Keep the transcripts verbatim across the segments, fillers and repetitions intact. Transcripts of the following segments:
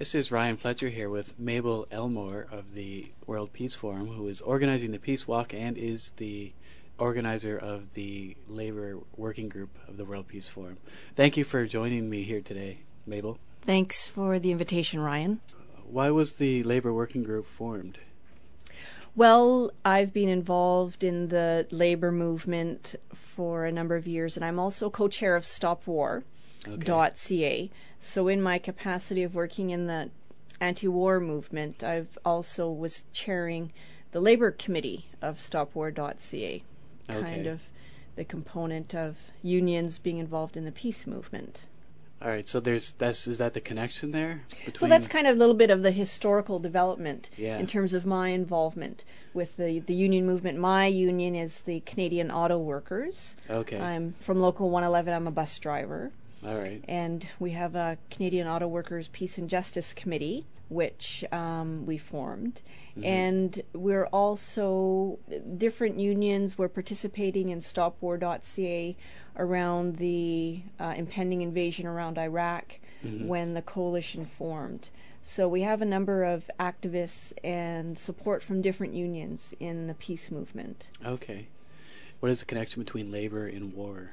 This is Ryan Fletcher here with Mabel Elmore of the World Peace Forum, who is organizing the Peace Walk and is the organizer of the labor working group of the World Peace Forum. Thank you for joining me here today, Mabel. Thanks for the invitation, Ryan. Why was the labor working group formed? Well, I've been involved in the labor movement for a number of years, and I'm also co-chair of Stop War dot C A. So in my capacity of working in the anti-war movement, I've also was chairing the labor committee of Stop War dot C A, Okay. kind of the component of unions being involved in the peace movement. All right, so there's that's is that the connection there? Between... So that's kind of a little bit of the historical development Yeah. in terms of my involvement with the, the union movement. My union is the Canadian Auto Workers. Okay. I'm from Local one eleven. I'm a bus driver. All right. And we have a Canadian Auto Workers Peace and Justice Committee, which um, we formed. Mm-hmm. And we're also, different unions were participating in Stop War dot C A around the uh, impending invasion around Iraq mm-hmm. when the coalition formed. So we have a number of activists and support from different unions in the peace movement. Okay. What is the connection between labor and war?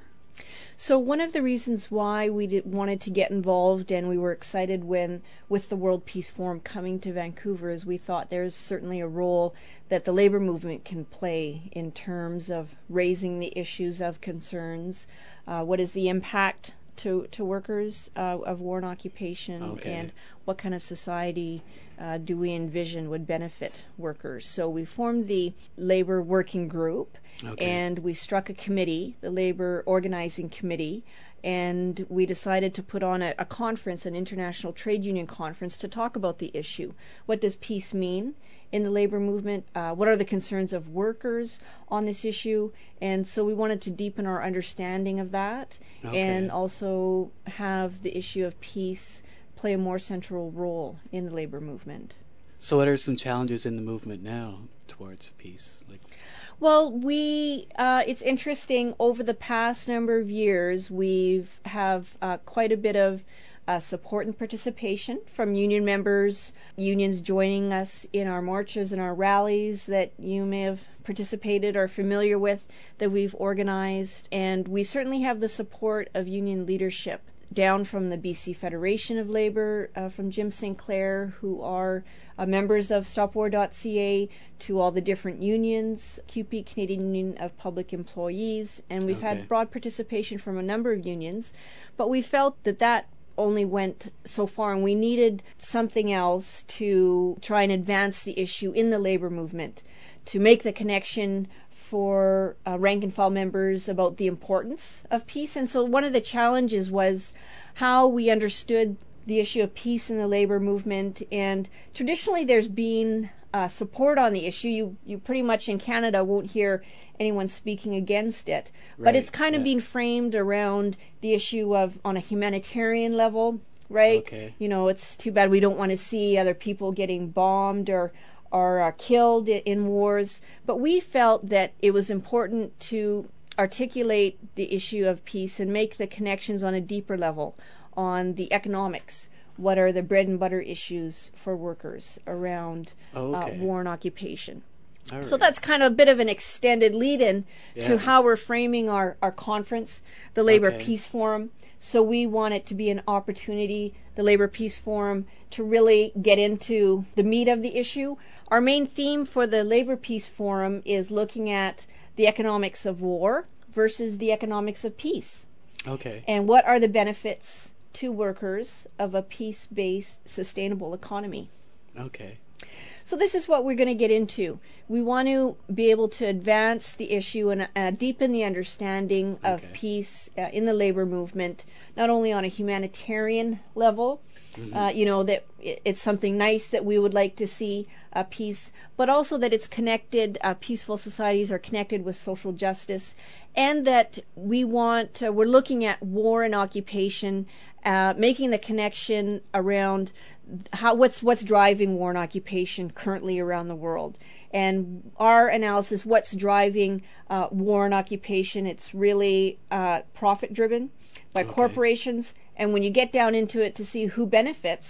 So one of the reasons why we did, wanted to get involved and we were excited when with the World Peace Forum coming to Vancouver is we thought there's certainly a role that the labor movement can play in terms of raising the issues of concerns. Uh, what is the impact to, to workers uh, of war and occupation, okay. and what kind of society uh, do we envision would benefit workers? So we formed the labor working group. Okay. And we struck a committee, the Labor Organizing Committee, and we decided to put on a, a conference, an international trade union conference, to talk about the issue. What does peace mean in the labor movement? Uh, what are the concerns of workers on this issue? And so we wanted to deepen our understanding of that Okay. and also have the issue of peace play a more central role in the labor movement. So what are some challenges in the movement now towards peace? Like, Well, we, uh, it's interesting, over the past number of years, we've have uh, quite a bit of uh, support and participation from union members, unions joining us in our marches and our rallies that you may have participated or are familiar with that we've organized. And we certainly have the support of union leadership down from the B C Federation of Labor, uh, from Jim Sinclair, who are uh, members of Stop War dot C A, to all the different unions, C U P E, Canadian Union of Public Employees, and we've Okay. had broad participation from a number of unions, but we felt that that only went so far, and we needed something else to try and advance the issue in the labor movement, to make the connection for uh, rank and file members about the importance of peace. And so one of the challenges was how we understood the issue of peace in the labor movement. And traditionally there's been uh, support on the issue. You you pretty much in Canada won't hear anyone speaking against it. But Right, it's kind of yeah. being framed around the issue of on a humanitarian level, right? Okay. You know, it's too bad we don't want to see other people getting bombed or are uh, killed in wars, but we felt that it was important to articulate the issue of peace and make the connections on a deeper level on the economics. What are the bread and butter issues for workers around Oh, okay. uh, war and occupation? all So right. that's kind of a bit of an extended lead-in Yeah. to how we're framing our, our conference, the Labor Okay. Peace Forum. So we want it to be an opportunity, the Labor Peace Forum, to really get into the meat of the issue. Our main theme for the Labor Peace Forum is looking at the economics of war versus the economics of peace. Okay. And what are the benefits to workers of a peace-based, sustainable economy? Okay. So this is what we're going to get into. We want to be able to advance the issue and uh, deepen the understanding of Okay. peace uh, in the labor movement, not only on a humanitarian level, Mm-hmm. uh, you know, that it, it's something nice that we would like to see uh, peace, but also that it's connected, uh, peaceful societies are connected with social justice, and that we want, uh, we're looking at war and occupation, uh, making the connection around how what's what's driving war and occupation currently around the world. And our analysis, what's driving uh, war and occupation, it's really uh, profit driven by Okay. corporations. And when you get down into it to see who benefits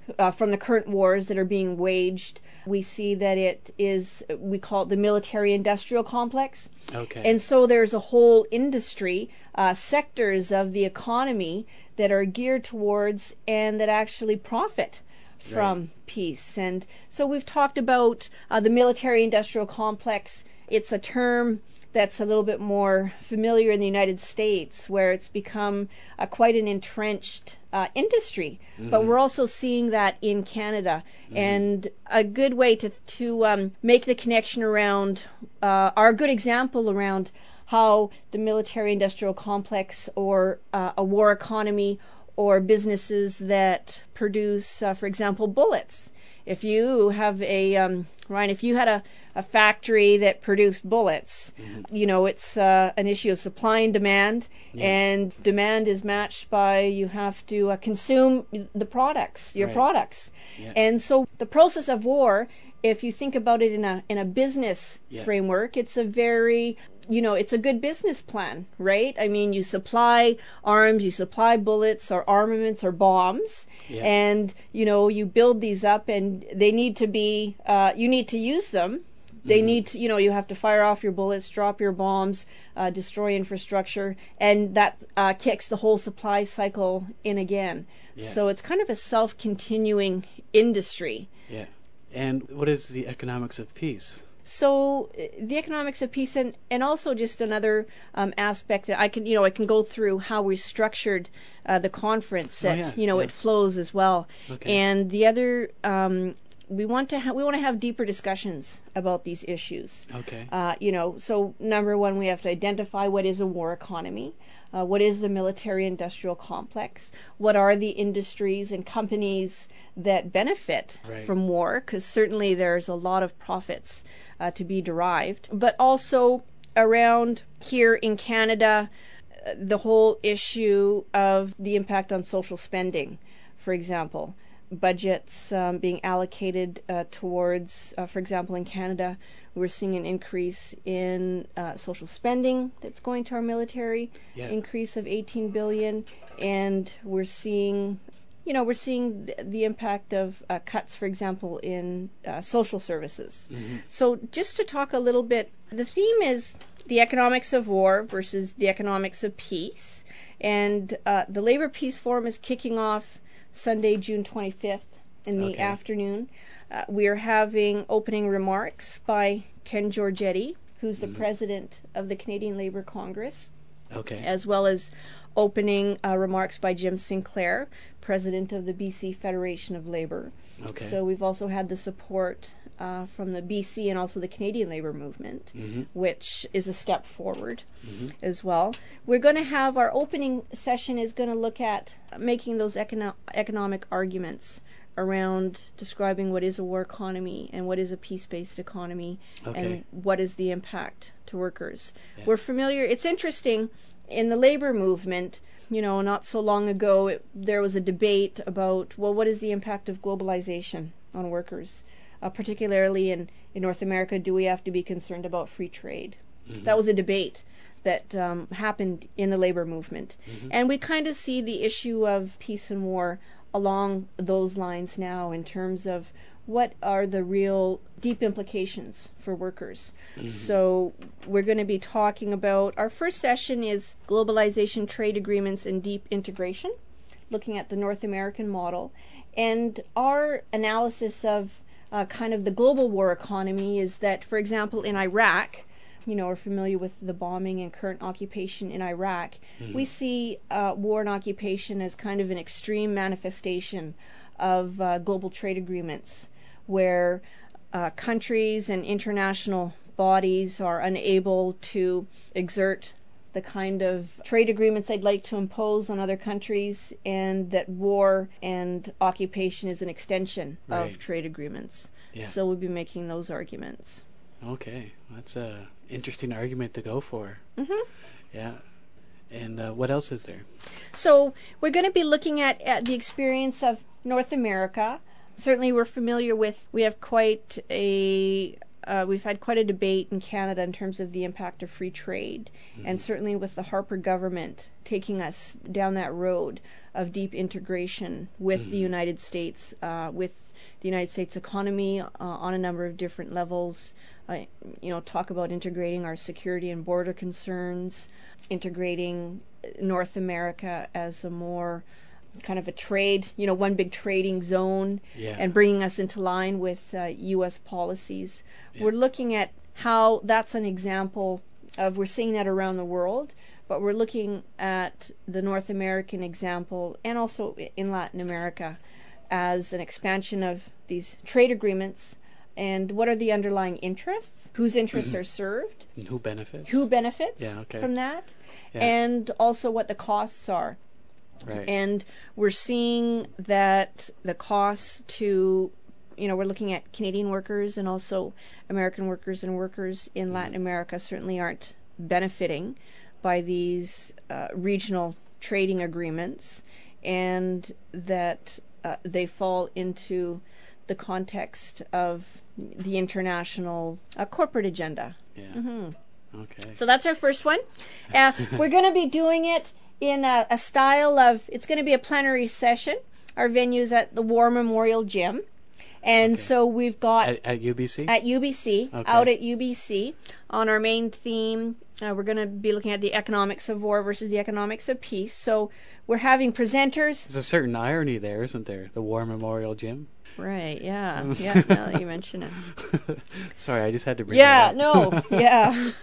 uh, from the current wars that are being waged. We see that it is, we call it the military-industrial complex. Okay. And so there's a whole industry, uh, sectors of the economy that are geared towards and that actually profit from Right. peace. And so we've talked about uh, the military-industrial complex. It's a term that's a little bit more familiar in the United States, where it's become uh, quite an entrenched uh, industry. Mm-hmm. But we're also seeing that in Canada. Mm-hmm. And a good way to to um, make the connection around, uh, or a good example around how the military-industrial complex or uh, a war economy or businesses that produce, uh, for example, bullets. If you have a, um, Ryan, if you had a, a factory that produced bullets, mm-hmm. you know, it's uh, an issue of supply and demand, yeah. and demand is matched by you have to uh, consume the products, your right. products. Yeah. And so the process of war, if you think about it in a in a business yeah. framework, it's a very, you know, it's a good business plan, right? I mean, you supply arms, you supply bullets or armaments or bombs, yeah. and, you know, you build these up and they need to be, uh, you need to use them. They mm-hmm. need to, you know, you have to fire off your bullets, drop your bombs, uh, destroy infrastructure, and that uh, kicks the whole supply cycle in again. Yeah. So it's kind of a self-continuing industry. Yeah. And what is the economics of peace? So the economics of peace, and, and also just another um, aspect that I can, you know, I can go through how we structured uh, the conference, that, oh, yeah, you know, yeah. it flows as well. Okay. And the other, um, we want to ha- we want to have deeper discussions about these issues. Okay. Uh, you know, so number one, we have to identify what is a war economy. Uh, what is the military-industrial complex? What are the industries and companies that benefit right. from war? Because certainly there's a lot of profits uh, to be derived. But also around here in Canada, uh, the whole issue of the impact on social spending, for example. Budgets um, being allocated uh, towards, uh, for example, in Canada, we're seeing an increase in uh, social spending that's going to our military, yeah. increase of eighteen billion dollars, and we're seeing, you know, we're seeing the, the impact of uh, cuts, for example, in uh, social services. Mm-hmm. So just to talk a little bit, the theme is the economics of war versus the economics of peace, and uh, the Labour Peace Forum is kicking off Sunday, June twenty-fifth in the okay. afternoon. Uh, we are having opening remarks by Ken Giorgetti, who's the mm-hmm. president of the Canadian Labour Congress, okay. as well as opening uh, remarks by Jim Sinclair, president of the B C Federation of Labour. Okay. So we've also had the support uh, from the B C and also the Canadian Labour Movement, mm-hmm. which is a step forward mm-hmm. as well. We're going to have our opening session is going to look at making those econo- economic arguments around describing what is a war economy and what is a peace-based economy, okay. and what is the impact to workers. Yeah. We're familiar, it's interesting, in the labor movement, you know, not so long ago, it, there was a debate about, well, what is the impact of globalization on workers? Uh, particularly in, in North America, do we have to be concerned about free trade? Mm-hmm. That was a debate that um, happened in the labor movement. Mm-hmm. And we kind of see the issue of peace and war along those lines now in terms of what are the real deep implications for workers. Mm-hmm. So we're going to be talking about, our first session is globalization, trade agreements, and deep integration, looking at the North American model. And our analysis of uh, kind of the global war economy is that, for example, in Iraq, you know, are familiar with the bombing and current occupation in Iraq, mm-hmm. we see uh, war and occupation as kind of an extreme manifestation of uh, global trade agreements, where uh, countries and international bodies are unable to exert the kind of trade agreements they'd like to impose on other countries, and that war and occupation is an extension right. of trade agreements. Yeah. So we'll be making those arguments. Okay, that's a interesting argument to go for. Mm-hmm. Yeah. And uh, what else is there? So we're going to be looking at, at the experience of North America. Certainly we're familiar with, we have quite a, uh, we've had quite a debate in Canada in terms of the impact of free trade. Mm-hmm. And certainly with the Harper government taking us down that road of deep integration with mm-hmm. the United States, uh, with the United States economy uh, on a number of different levels. Uh, you know, talk about integrating our security and border concerns, integrating North America as a more kind of a trade, you know, one big trading zone, yeah. and bringing us into line with uh, U S policies. Yeah. We're looking at how that's an example of, we're seeing that around the world, but we're looking at the North American example and also in Latin America as an expansion of these trade agreements. And what are the underlying interests? Whose interests are served? And who benefits? Who benefits yeah, okay. from that? Yeah. And also what the costs are. Right. And we're seeing that the costs to, you know, we're looking at Canadian workers and also American workers and workers in mm-hmm. Latin America certainly aren't benefiting by these uh, regional trading agreements, and that uh, they fall into the context of the international uh, corporate agenda. Yeah. Mm-hmm. Okay. So that's our first one. Uh, we're going to be doing it in a, a style of, it's going to be a plenary session. Our venue's at the War Memorial Gym. And okay. so we've got... At, at U B C? At U B C, okay. out at U B C. On our main theme, uh, we're going to be looking at the economics of war versus the economics of peace. So we're having presenters. There's a certain irony there, isn't there? The War Memorial Gym. Right, yeah. yeah, now that you mention it. Sorry, I just had to bring yeah, it up. Yeah, no, yeah.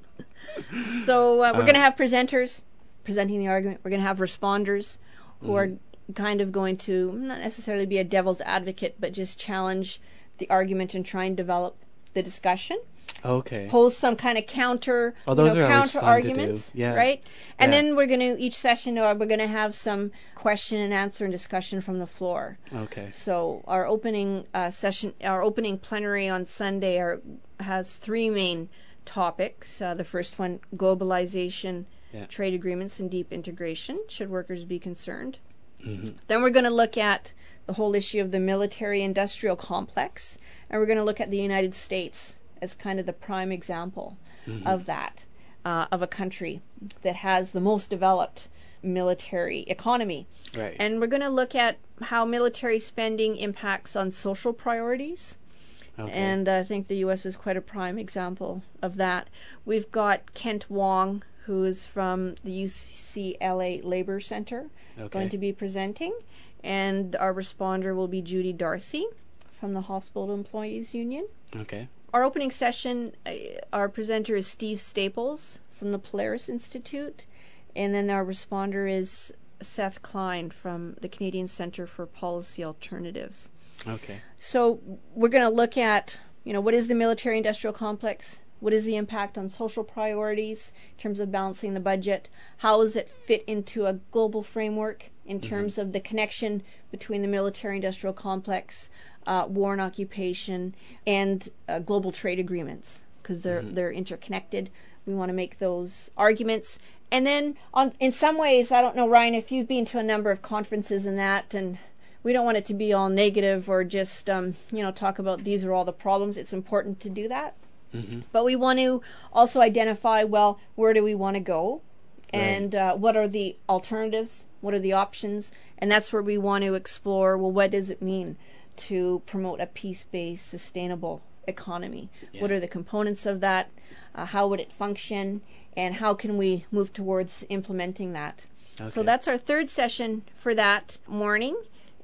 So uh, we're um, going to have presenters presenting the argument. We're going to have responders who mm-hmm. are kind of going to not necessarily be a devil's advocate, but just challenge the argument and try and develop the discussion. Okay. Pose some kind of counter, oh, those you know, are counter arguments, yeah. right? And yeah. then we're going to each session uh, we're going to have some question and answer and discussion from the floor. Okay. So our opening uh, session, our opening plenary on Sunday, are, has three main topics. Uh, the first one, globalization, yeah. trade agreements, and deep integration. Should workers be concerned? Mm-hmm. Then we're going to look at the whole issue of the military-industrial complex, and we're going to look at the United States as kind of the prime example mm-hmm. of that, uh, of a country that has the most developed military economy. Right. And we're going to look at how military spending impacts on social priorities. Okay. And I think the U S is quite a prime example of that. We've got Kent Wong, who is from the U C L A Labor Center, okay. going to be presenting. And our responder will be Judy Darcy from the Hospital Employees Union. Okay. Our opening session, uh, our presenter is Steve Staples from the Polaris Institute. And then our responder is Seth Klein from the Canadian Centre for Policy Alternatives. Okay. So we're going to look at, you know, what is the military-industrial complex? What is the impact on social priorities in terms of balancing the budget? How does it fit into a global framework in terms mm-hmm. of the connection between the military-industrial complex, uh, war and occupation, and uh, global trade agreements? Because they're mm-hmm. they're interconnected. We want to make those arguments. And then, on in some ways, I don't know, Ryan, if you've been to a number of conferences and that, and we don't want it to be all negative or just, um, you know, talk about these are all the problems. It's important to do that. Mm-hmm. But we want to also identify, well, where do we want to go? Right. And uh, what are the alternatives? What are the options? And that's where we want to explore, well, what does it mean to promote a peace-based, sustainable economy? Yeah. What are the components of that? Uh, how would it function? And how can we move towards implementing that? Okay. So that's our third session for that morning.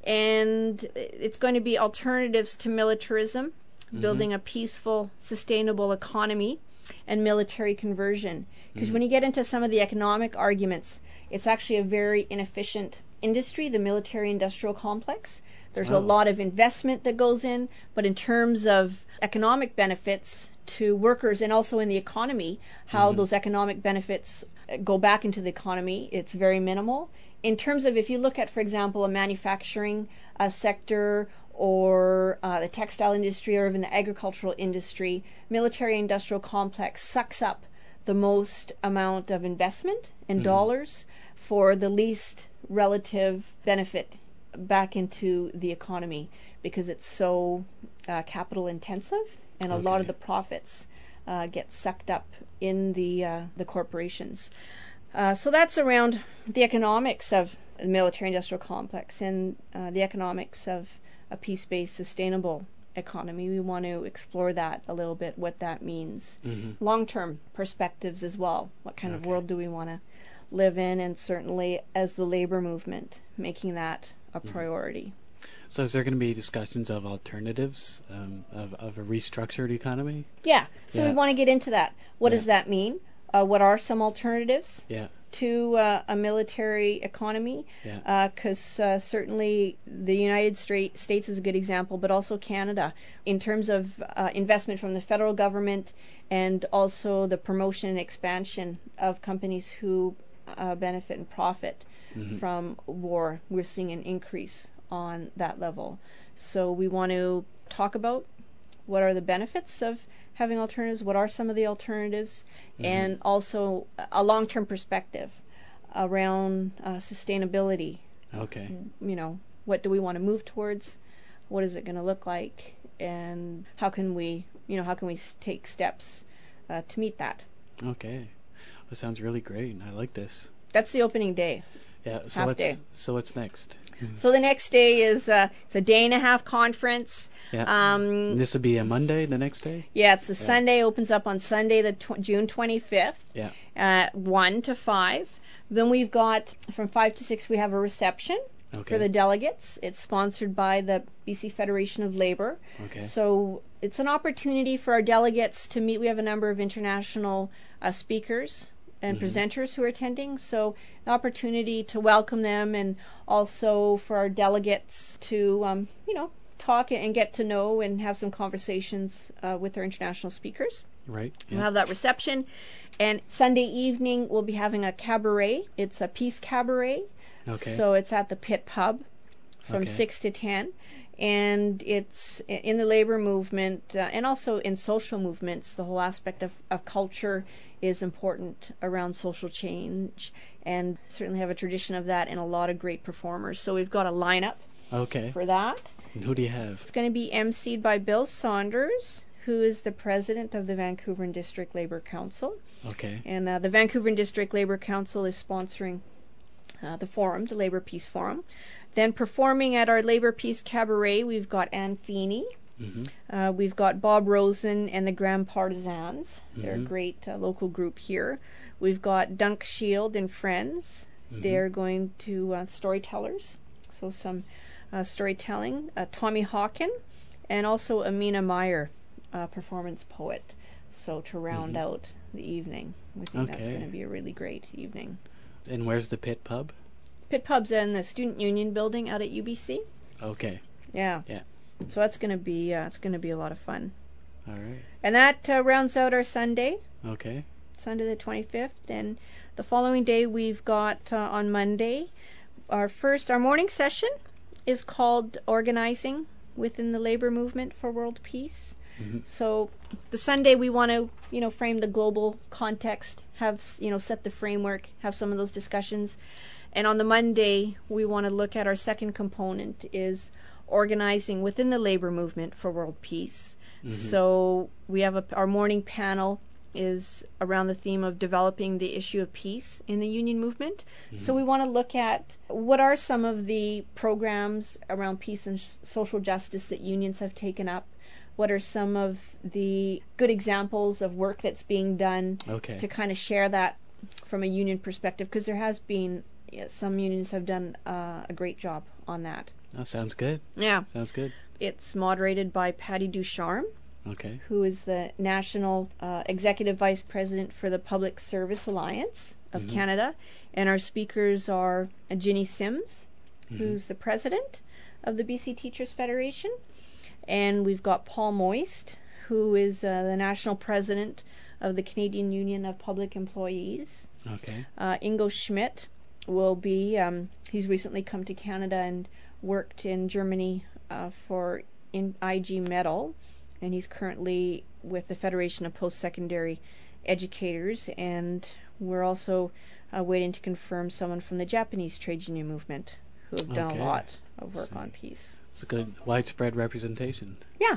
And it's going to be alternatives to militarism, mm-hmm. building a peaceful, sustainable economy, and military conversion. Because mm-hmm. when you get into some of the economic arguments, it's actually a very inefficient industry, the military-industrial complex. There's oh. a lot of investment that goes in, but in terms of economic benefits to workers and also in the economy, how mm-hmm. those economic benefits go back into the economy, it's very minimal. In terms of, if you look at, for example, a manufacturing uh, sector or uh, the textile industry or even the agricultural industry, military-industrial complex sucks up the most amount of investment in mm-hmm. dollars for the least relative benefit back into the economy because it's so uh, capital intensive, and okay. a lot of the profits uh, get sucked up in the uh, the corporations. Uh, so that's around the economics of the military-industrial complex and uh, the economics of a peace-based, sustainable economy. We want to explore that a little bit, what that means. Mm-hmm. Long-term perspectives as well. What kind okay. of world do we want to live in? And certainly as the labor movement, making that a priority. Mm-hmm. So is there going to be discussions of alternatives, um, of, of a restructured economy? Yeah. So yeah. we want to get into that. What yeah. does that mean? Uh, what are some alternatives? Yeah. to uh, a military economy, because yeah. uh, uh, certainly the United States is a good example, but also Canada, in terms of uh, investment from the federal government and also the promotion and expansion of companies who uh, benefit and profit mm-hmm. from war. We're seeing an increase on that level. So we want to talk about what are the benefits of having alternatives, what are some of the alternatives, mm-hmm. and also a long-term perspective around uh, sustainability. Okay. You know, what do we want to move towards? What is it going to look like? And how can we, you know, how can we s- take steps uh, to meet that? Okay. That sounds really great. I like this. That's the opening day. Yeah. So half what's, day. So what's next? So the next day is uh, it's a day and a half conference. Yeah. Um, this would be a Monday, the next day? Yeah, it's a yeah. Sunday, opens up on Sunday, the tw- June twenty-fifth, yeah. at one to five. Then we've got, from five to six, we have a reception okay. for the delegates. It's sponsored by the B C Federation of Labor. Okay. So it's an opportunity for our delegates to meet. We have a number of international uh, speakers and mm-hmm. presenters who are attending, so the opportunity to welcome them, and also for our delegates to, um, you know, talk and get to know and have some conversations uh, with our international speakers. Right. Yeah. We'll have that reception, and Sunday evening we'll be having a cabaret. It's a peace cabaret, okay. so it's at the Pit Pub from okay. six to ten. And it's in the labor movement uh, and also in social movements. The whole aspect of, of culture is important around social change, and certainly have a tradition of that and a lot of great performers. So we've got a lineup okay. for that. And who do you have? It's going to be emceed by Bill Saunders, who is the president of the Vancouver and District Labor Council. Okay. And uh, the Vancouver and District Labor Council is sponsoring uh, the forum, the Labor Peace Forum. Then performing at our Labor Peace Cabaret, we've got Anne Feeney. Mm-hmm. Uh, we've got Bob Rosen and the Grand Partisans. Mm-hmm. They're a great uh, local group here. We've got Dunk Shield and Friends. Mm-hmm. They're going to uh, storytellers, so some uh, storytelling. Uh, Tommy Hawken, and also Amina Meyer, uh, performance poet. So to round mm-hmm. out the evening, we think okay. that's going to be a really great evening. And where's the Pit Pub? Pit Pub's in the Student Union building out at U B C. Okay. Yeah. Yeah. So that's gonna be uh, it's gonna be a lot of fun. All right. And that uh, rounds out our Sunday. Okay. Sunday the twenty-fifth, and the following day we've got uh, on Monday our first our morning session is called Organizing Within the Labor Movement for World Peace. Mm-hmm. So the Sunday we want to you know frame the global context, have you know set the framework, have some of those discussions. And on the Monday, we want to look at our second component is organizing within the labor movement for world peace. Mm-hmm. So we have a, our morning panel is around the theme of developing the issue of peace in the union movement. Mm-hmm. So we want to look at what are some of the programs around peace and sh- social justice that unions have taken up. What are some of the good examples of work that's being done okay. to kind of share that from a union perspective, because there has been Yeah, some unions have done uh, a great job on that. Oh, sounds good. Yeah. Sounds good. It's moderated by Patty Ducharme, okay. who is the National uh, Executive Vice President for the Public Service Alliance of mm-hmm. Canada. And our speakers are uh, Ginny Sims, mm-hmm. who's the President of the B C Teachers Federation. And we've got Paul Moist, who is uh, the National President of the Canadian Union of Public Employees. Okay. Uh, Ingo Schmidt will be, um, he's recently come to Canada and worked in Germany uh, for in I G Metall, and he's currently with the Federation of Post-Secondary Educators, and we're also uh, waiting to confirm someone from the Japanese trade union movement who have done okay. a lot of work on peace. It's a good widespread representation. Yeah.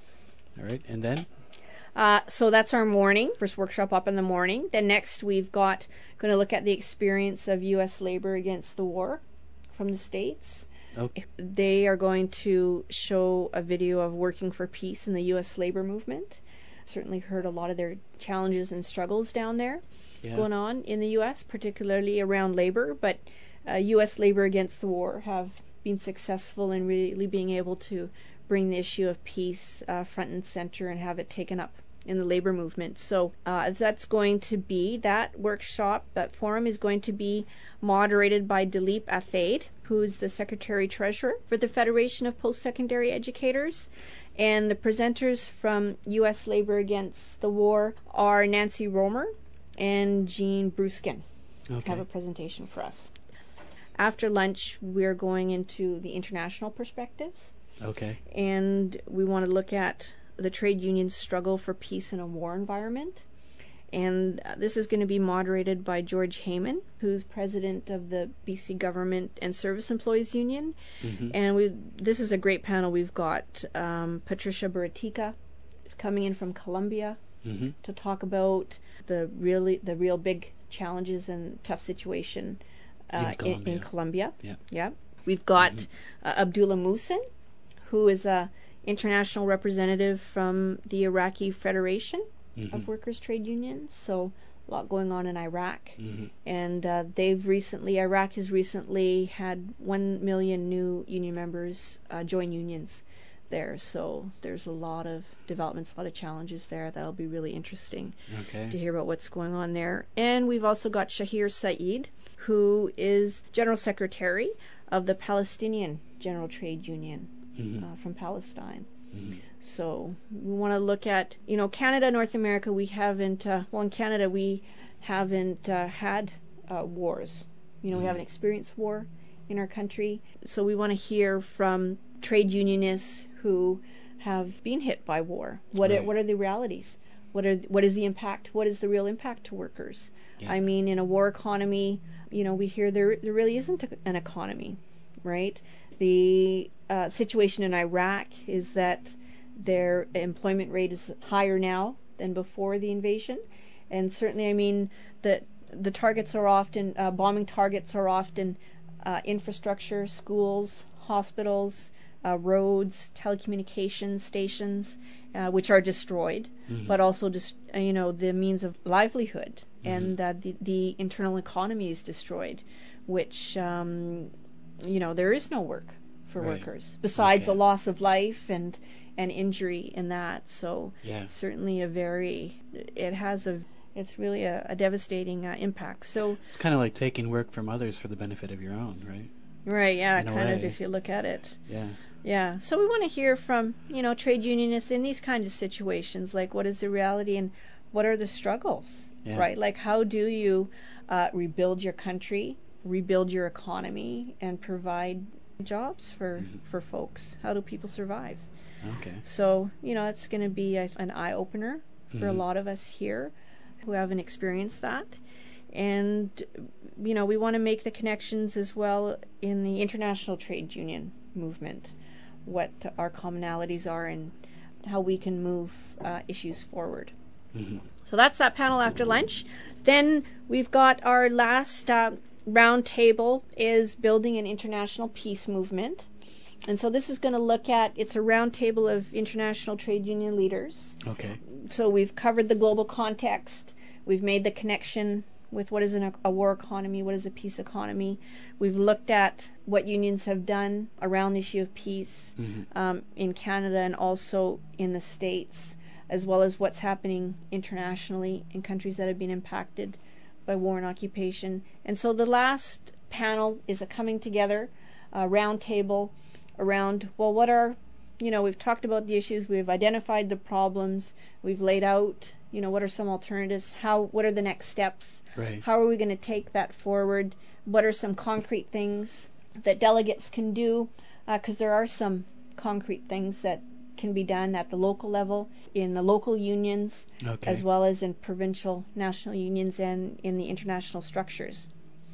All right, and then? Uh, so that's our morning, first workshop up in the morning. Then next we've got going to look at the experience of U S labor against the war from the States. Okay. They are going to show a video of working for peace in the U S labor movement. Certainly heard a lot of their challenges and struggles down there Yeah. going on in the U S, particularly around labor, but uh, U S labor against the war have been successful in really being able to bring the issue of peace uh, front and center and have it taken up in the labor movement. So uh, that's going to be, that workshop, that forum is going to be moderated by Dilip Athaide, who's the Secretary-Treasurer for the Federation of Post-Secondary Educators. And the presenters from U S Labor Against the War are Nancy Romer and Jean Bruskin. Okay. Have a presentation for us. After lunch, we're going into the international perspectives. Okay. And we want to look at the trade union's struggle for peace in a war environment. And uh, this is going to be moderated by George Heyman, who's president of the B C Government and Service Employees Union. Mm-hmm. And we this is a great panel. We've got um, Patricia Baratica is coming in from Colombia Mm-hmm. to talk about the really the real big challenges and tough situation uh, In in, in Colombia. Colombia. Yeah. Yeah. We've got Mm-hmm. uh, Abdullah Musin, who is a international representative from the Iraqi Federation Mm-hmm. of Workers' Trade Unions. So a lot going on in Iraq. Mm-hmm. And uh, they've recently, Iraq has recently had one million new union members uh, join unions there. So there's a lot of developments, a lot of challenges there. That'll be really interesting Okay. to hear about what's going on there. And we've also got Shahir Saeed, who is General Secretary of the Palestinian General Trade Union Mm-hmm. uh, from Palestine. Mm-hmm. So we want to look at, you know, Canada, North America, we haven't, uh, well, in Canada, we haven't uh, had uh, wars. You know, we haven't experienced war in our country. So we want to hear from trade unionists who have been hit by war. What Right. are, what are the realities? What are what is the impact? What is the real impact to workers? Yeah. I mean, in a war economy, you know, we hear there there really isn't a, an economy, right? The uh, situation in Iraq is that their employment rate is higher now than before the invasion, and certainly, I mean, the the targets are often uh, bombing targets are often uh, infrastructure, schools, hospitals, uh, roads, telecommunications stations, uh, which are destroyed, Mm-hmm. but also just uh, you know the means of livelihood, Mm-hmm. and uh, the the internal economy is destroyed, which um, you know there is no work for Right. workers besides Okay. a loss of life and and injury in that. So Yeah. certainly a very it has a it's really a, a devastating uh, impact. So It's kind of like taking work from others for the benefit of your own, right? right, yeah, In a kind of way. if you look at it. Yeah. Yeah. So we want to hear from, you know, trade unionists in these kinds of situations, like what is the reality and what are the struggles, Yeah. right? Like how do you uh, rebuild your country, rebuild your economy, and provide jobs for, Mhm. for folks? How do people survive? Okay. So, you know, it's going to be a, an eye-opener for a Mhm. lot of us here who haven't experienced that. And, you know, we want to make the connections as well in the international trade union movement, what our commonalities are and how we can move uh, issues forward. Mm-hmm. So that's that panel after lunch. Then we've got our last uh, round table is building an international peace movement. And so this is going to look at, it's a round table of international trade union leaders. Okay. So we've covered the global context. We've made the connection with what is an, a war economy, what is a peace economy. We've looked at what unions have done around the issue of peace Mm-hmm. um, in Canada and also in the States, as well as what's happening internationally in countries that have been impacted by war and occupation. And so the last panel is a coming together, a round table around, well, what are, you know, we've talked about the issues, we've identified the problems, we've laid out, you know, what are some alternatives, how, what are the next steps, Right. how are we going to take that forward, what are some concrete things that delegates can do, because uh, there are some concrete things that can be done at the local level, in the local unions, Okay. as well as in provincial, national unions, and in the international structures.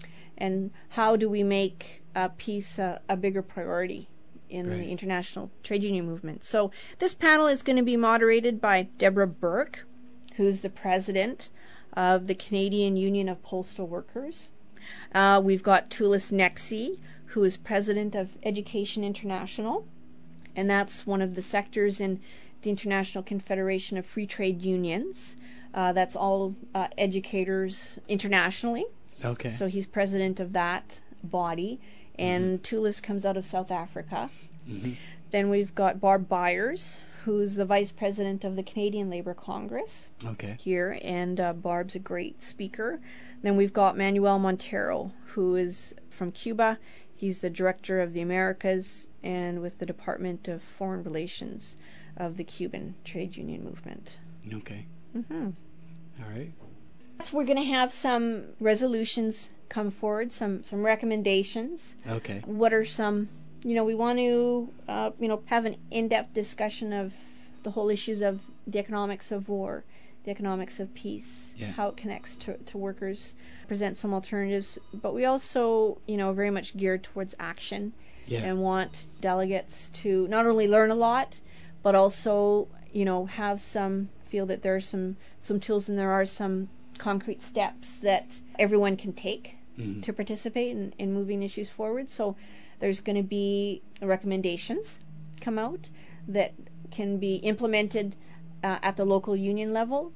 And how do we make uh, peace uh, a bigger priority in Right. the international trade union movement? So this panel is going to be moderated by Deborah Burke, who's the president of the Canadian Union of Postal Workers. Uh, we've got Tulis Nexi, who is president of Education International, and that's one of the sectors in the International Confederation of Free Trade Unions. Uh, that's all uh, educators internationally. Okay. So he's president of that body, and Mm-hmm. Tulis comes out of South Africa. Mm-hmm. Then we've got Barb Byers, who's the vice president of the Canadian Labour Congress Okay. here, and uh, Barb's a great speaker. Then we've got Manuel Montero, who is from Cuba. He's the director of the Americas and with the Department of Foreign Relations of the Cuban trade union movement. Okay. Mm-hmm. All right. So we're going to have some resolutions come forward, some some recommendations. Okay. What are some, you know, we want to, uh, you know, have an in-depth discussion of the whole issues of the economics of war, the economics of peace, Yeah. how it connects to, to workers, present some alternatives. But we also, you know, very much geared towards action Yeah. and want delegates to not only learn a lot, but also, you know, have some, feel that there are some, some tools and there are some concrete steps that everyone can take Mhm. to participate in, in moving issues forward. So there's going to be recommendations come out that can be implemented uh, at the local union level,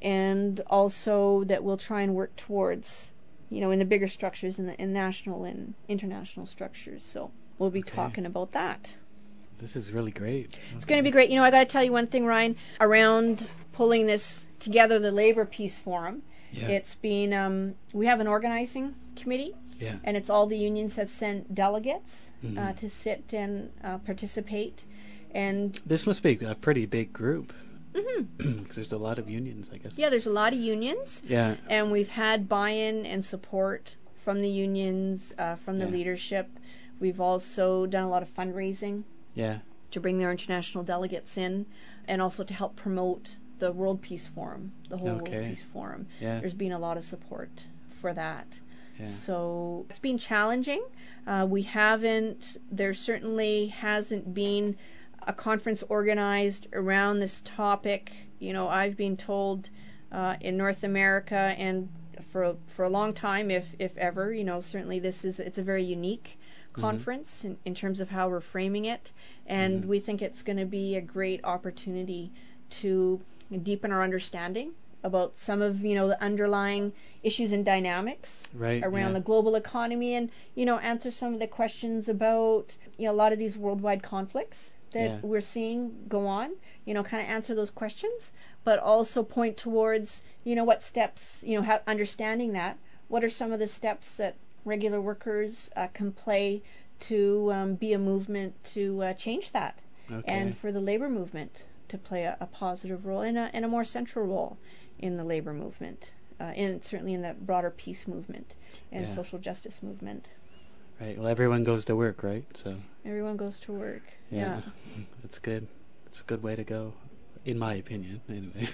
and also that we'll try and work towards, you know, in the bigger structures, in the in national and international structures. So we'll be Okay. talking about that. This is really great. It's going to be great. You know, I got to tell you one thing, Ryan, around pulling this together, the Labor Peace Forum. Yeah. It's been, um, we have an organizing committee, Yeah. and it's all the unions have sent delegates uh, Mhm. to sit and uh, participate. And This must be a pretty big group. Because there's a lot of unions, I guess. yeah, there's a lot of unions, Yeah. and we've had buy-in and support from the unions, uh, from the Yeah. leadership. We've also done a lot of fundraising Yeah. to bring their international delegates in, and also to help promote the World Peace Forum, the whole Okay. World Peace Forum. Yeah. There's been a lot of support for that. Yeah. So it's been challenging. Uh, we haven't, there certainly hasn't been a conference organized around this topic. You know, I've been told uh, in North America and for for a long time, if if ever, you know, certainly this is, it's a very unique conference in, in terms of how we're framing it. And Mhm. we think it's going to be a great opportunity to deepen our understanding about some of, you know, the underlying issues and dynamics Right. around yeah. the global economy, and, you know, answer some of the questions about, you know, a lot of these worldwide conflicts that Yeah. we're seeing go on, you know, kind of answer those questions, but also point towards, you know, what steps, you know, ha- understanding that, what are some of the steps that regular workers uh, can play to um, be a movement to uh, change that, Okay. and for the labor movement to play a, a positive role and a, and a more central role in the labor movement, uh, and certainly in the broader peace movement and Yeah. social justice movement. Right. Well, everyone goes to work, right? So. Everyone goes to work. Yeah. That's good. It's a good way to go, in my opinion, anyway.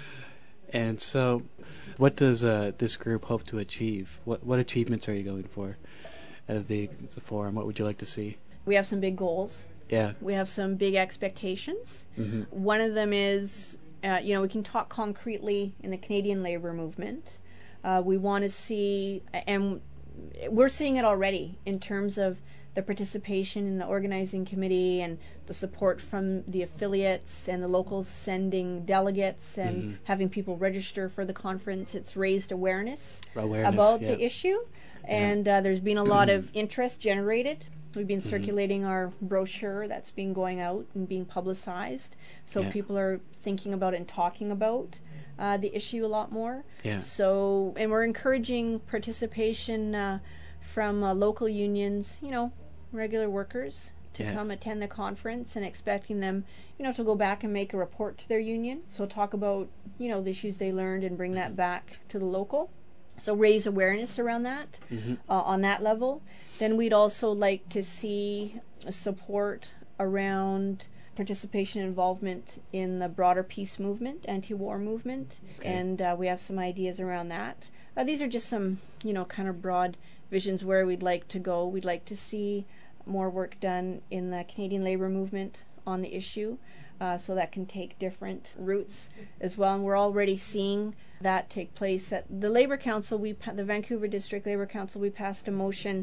And so, what does uh, this group hope to achieve? What what achievements are you going for out of the, the forum? What would you like to see? We have some big goals. Yeah. We have some big expectations. Mm-hmm. One of them is, uh, you know, we can talk concretely in the Canadian labor movement. Uh, we want to see, and we're seeing it already in terms of the participation in the organizing committee and the support from the affiliates and the locals sending delegates and Mhm. having people register for the conference. It's raised awareness, Awareness, about yeah. the issue, and uh, there's been a lot of interest generated. We've been Mhm. circulating our brochure that's been going out and being publicized, so Yeah. people are thinking about it and talking about uh, the issue a lot more. Yeah. So, and we're encouraging participation uh, from uh, local unions, you know, regular workers, to Yeah. come attend the conference, and expecting them, you know, to go back and make a report to their union. So talk about, you know, the issues they learned and bring that back to the local. So raise awareness around that Mm-hmm. uh, on that level. Then we'd also like to see a support around participation and involvement in the broader peace movement, anti-war movement, Okay. and uh, we have some ideas around that. Uh, these are just some, you know, kind of broad visions where we'd like to go. We'd like to see more work done in the Canadian labor movement on the issue, uh, so that can take different routes as well. And we're already seeing that take place at the Labor Council. We, pa- the Vancouver District Labor Council, we passed a motion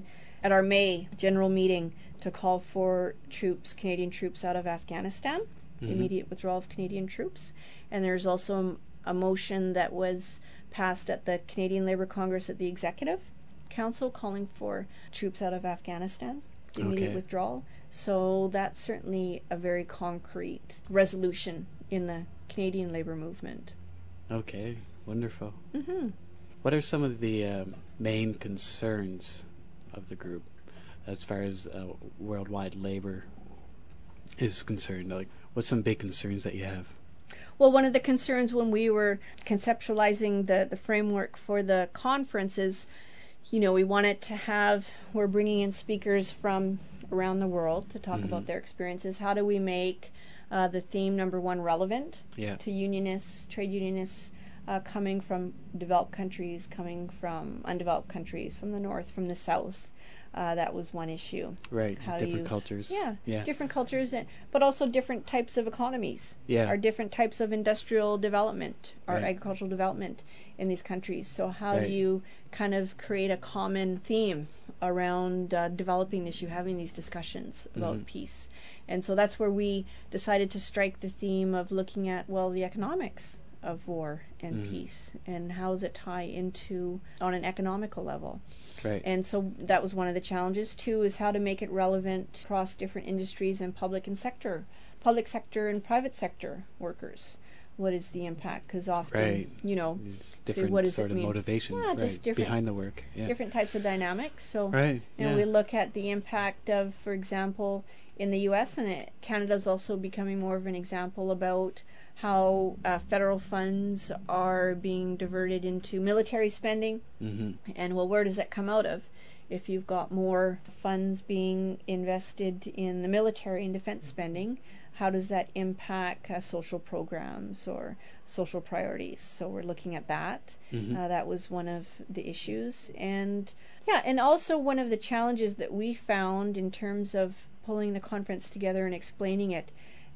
at our May general meeting to call for troops, Canadian troops out of Afghanistan, mm-hmm. the immediate withdrawal of Canadian troops. And there's also a motion that was passed at the Canadian Labour Congress at the Executive Council calling for troops out of Afghanistan, the immediate okay. withdrawal. So that's certainly a very concrete resolution in the Canadian labour movement. Okay, wonderful. Mm-hmm. What are some of the um, main concerns of the group as far as uh, worldwide labor is concerned? Like, what's some big concerns that you have? Well, one of the concerns when we were conceptualizing the, the framework for the conference is, you know, we wanted to have, we're bringing in speakers from around the world to talk mm-hmm. about their experiences. How do we make uh, the theme, number one, relevant yeah. to unionists, trade unionists, uh, coming from developed countries, coming from undeveloped countries, from the north, from the south? Uh, that was one issue. Right, How different you, cultures. Yeah, yeah, different cultures, but also different types of economies. Yeah. Or different types of industrial development or right. agricultural development in these countries. So how right. do you kind of create a common theme around uh, developing this issue, having these discussions about mm-hmm. peace? And so that's where we decided to strike the theme of looking at, well, the economics of war and mm. peace, and how does it tie into on an economical level. Right. And so that was one of the challenges too, is how to make it relevant across different industries and public and sector, public sector and private sector workers. What is the impact? Because often, right. you know, it's different so what does sort it of mean? motivation yeah, right. just different, behind the work. Yeah. Different types of dynamics. So right. you know, yeah. we look at the impact of, for example, in the U S, and it, Canada's also becoming more of an example about how uh, federal funds are being diverted into military spending. Mm-hmm. And well, where does that come out of? If you've got more funds being invested in the military and defense spending, how does that impact uh, social programs or social priorities? So we're looking at that. Mm-hmm. Uh, that was one of the issues. And yeah, and also one of the challenges that we found in terms of pulling the conference together and explaining it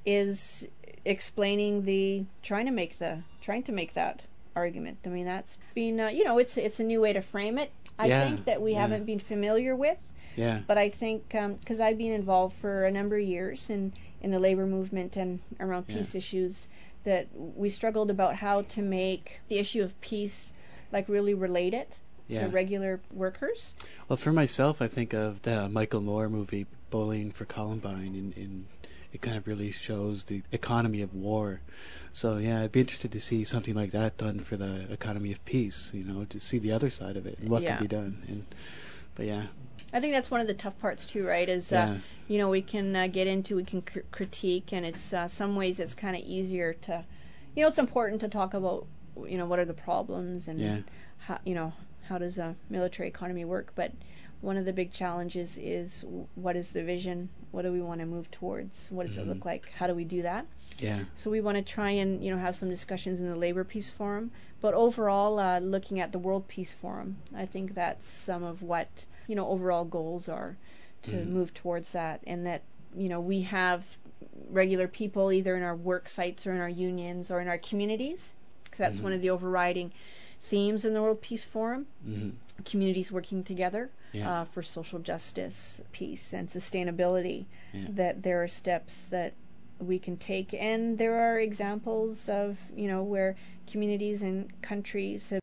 is explaining the trying to make the trying to make that argument. I mean, that's been uh, you know, it's it's a new way to frame it. I yeah, think that we yeah. haven't been familiar with. Yeah. But I think because um, I've been involved for a number of years in in the labor movement and around peace yeah. issues, that we struggled about how to make the issue of peace like really relate it yeah. to regular workers. Well, for myself, I think of the Michael Moore movie Bowling for Columbine, and, and it kind of really shows the economy of war. So yeah, I'd be interested to see something like that done for the economy of peace. You know, to see the other side of it and what yeah. can be done. And but yeah. I think that's one of the tough parts too, right? Is yeah. uh, you know, we can uh, get into, we can cr- critique, and it's uh, some ways it's kind of easier to, you know, it's important to talk about, you know, what are the problems and yeah. how, you know, how does a military economy work? But one of the big challenges is what is the vision? What do we want to move towards? What does mm-hmm. it look like? How do we do that? Yeah. So we want to try and, you know, have some discussions in the Labor Peace Forum, but overall, uh, looking at the World Peace Forum, I think that's some of what, you know, overall goals are to mm. move towards that, and that, you know, we have regular people either in our work sites or in our unions or in our communities, because that's mm-hmm. one of the overriding themes in the World Peace Forum. Mm-hmm. Communities working together yeah. uh, for social justice, peace, and sustainability. Yeah. That there are steps that we can take, and there are examples of, you know, where communities and countries have